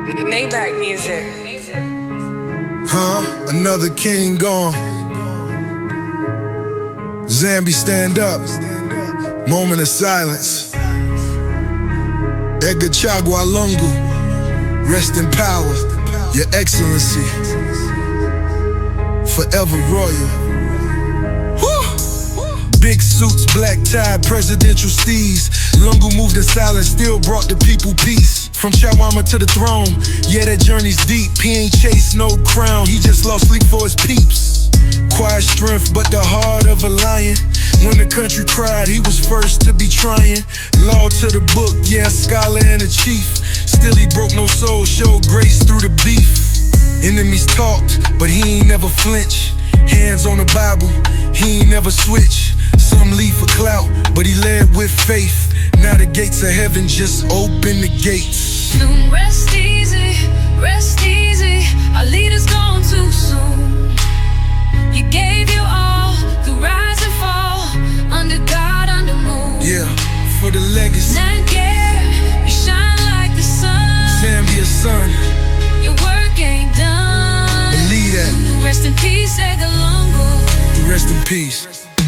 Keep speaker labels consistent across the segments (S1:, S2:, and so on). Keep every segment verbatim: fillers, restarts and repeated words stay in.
S1: Maybach music.
S2: Huh? Another king gone. Zambi, stand up. Moment of silence. Edgar Chagwa Lungu, rest in power, your excellency. Forever royal. Big suits, black tie, presidential steeds. Lungu moved in silence, still brought the people peace. From Chawama to the throne, yeah, that journey's deep. He ain't chased no crown, he just lost sleep for his peeps. Quiet strength, but the heart of a lion. When the country cried, he was first to be trying. Law to the book, yeah, a scholar and a chief. Still he broke no soul, showed grace through the beef. Enemies talked, but he ain't never flinch. Hands on the Bible, he ain't never switch. Some leave for clout, but he led with faith. Now the gates of heaven just open the gates.
S3: Rest easy, rest easy. Our leader's gone too soon. You gave your all, through rise and fall, under God, under moon.
S2: Yeah, for the legacy.
S3: Nangar, you shine like the sun.
S2: Zambia's son,
S3: your work ain't done.
S2: Believe that.
S3: Rest in peace, Edgar Lungu.
S2: Rest in peace.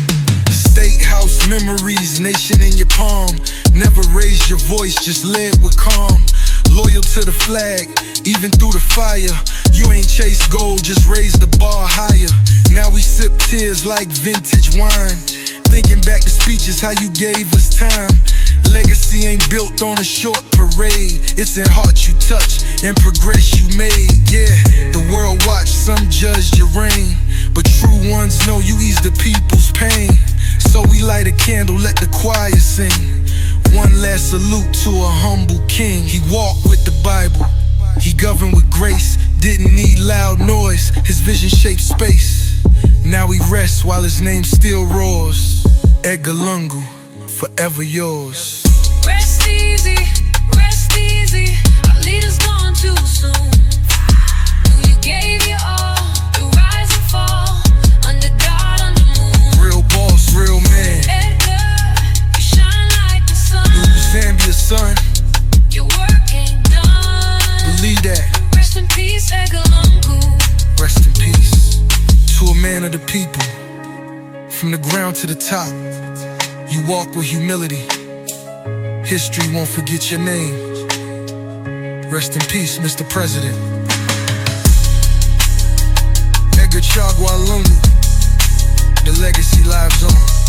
S2: State House memories, nation in your palm. Never raised your voice, just led with calm. Loyal to the flag, even through the fire. You ain't chased gold, just raised the bar higher. Now we sip tears like vintage wine. Thinking back to speeches, how you gave us time. Legacy ain't built on a short parade. It's in heart you touch and progress you made. Yeah, the world watched, some judged your reign, but true ones know you ease the people's pain. So we light a candle, let the choir sing. One last salute to a humble king. He walked with the Bible, he governed with grace. Didn't need loud noise, his vision shaped space. Now he rests while his name still roars. Edgar Lungu, forever yours.
S3: Rest easy, rest easy. Our leader's gone too soon. You gave your all, through rise and fall, under God, under moon.
S2: Real boss, real man.
S3: Edgar, you shine like the sun.
S2: Zambia's son,
S3: your work ain't done.
S2: believe that.
S3: Rest in peace, Edgar Lungu.
S2: Rest in peace. To a man of the people, from the ground to the top, you walk with humility. History won't forget your name. Rest in peace, Mister President. Edgar Chagwa Lungu, the legacy lives on.